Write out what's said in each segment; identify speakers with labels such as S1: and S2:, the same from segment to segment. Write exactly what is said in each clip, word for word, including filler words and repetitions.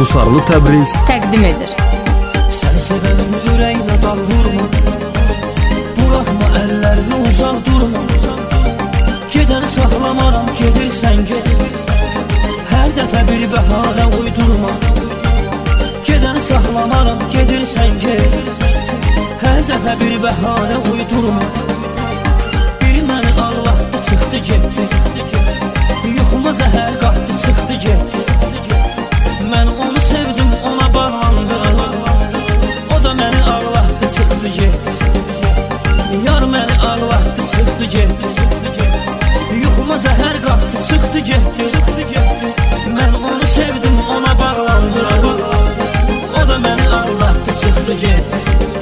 S1: Qusarlı Təbriz
S2: təqdim edir.
S3: Səni sevənin ürəyinə dağ vurma, buraxma əllərini uzaq durma. Gedəni saxlamaram, gedirsən get, hər dəfə bir bəhanə uydurma. Gedəni saxlamaram, gedirsən get, hər dəfə bir bəhanə uydurma. Biri məni ağlatdı, çıxdı getdi, yuxuma zəhər qatdı, çıxdı getdi. Mən onu sevdim, ona bağlandım, o da məni ağlatdı, çıxdı getdi. Yar məni ağlatdı, çıxdı getdi, yuxuma zəhər qatdı, çıxdı getdi. Mən onu sevdim, ona bağlandım, o da məni ağlatdı, çıxdı getdi.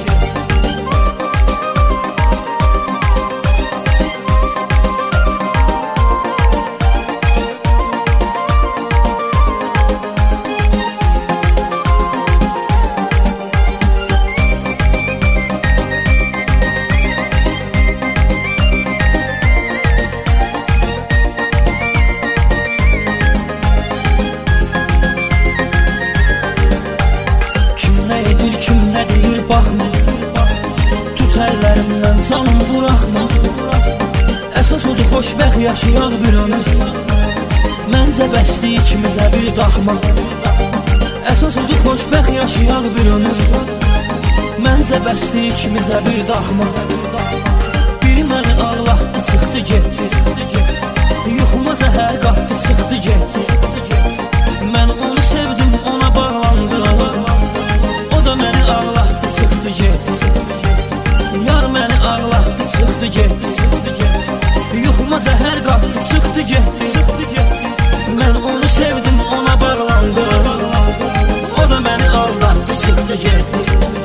S3: Kim nə deyir baxma, tut əllərimdən canım buraxma. Əsas odur xoşbəxt yaşayaq bir ömür, məncə bəsdir ikimizə bir daxma. Əsas odur xoşbəxt yaşayaq bir ömür, məncə bəsdir ikimizə bir daxma. Biri məni ağlatdı, çıxdı getdi, yuxuma zəhər qatdı, çıxdı getdi. Mən onu sevdim, ona bağlandım, o da məni ağlatdı, çıxdı getdi. Yar məni ağlatdı, çıxdı getdi, yuxuma zəhər qatdı, çıxdı getdi. Mən onu sevdim, ona bağlandım, o da məni ağlatdı, çıxdı getdi.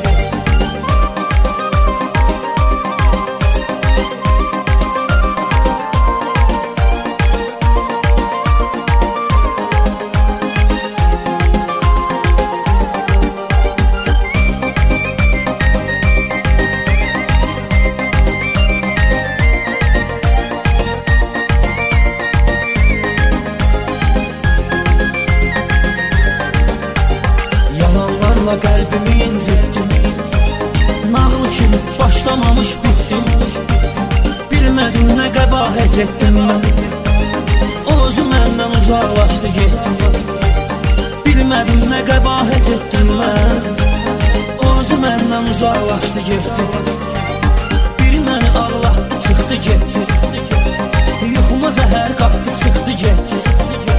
S3: Qəlbimi incitdim, nağıl kimi başlamamış bitdim. Bilmədim nə qəbahət etdim mən, o özü məndən uzaqlaşdı getdim. Bilmədim nə qəbahət etdim mən, o özü məndən uzaqlaşdı getdim. Biri məni ağlatdı, çıxdı getdi, yuxuma zəhər qatdı, çıxdı getdi.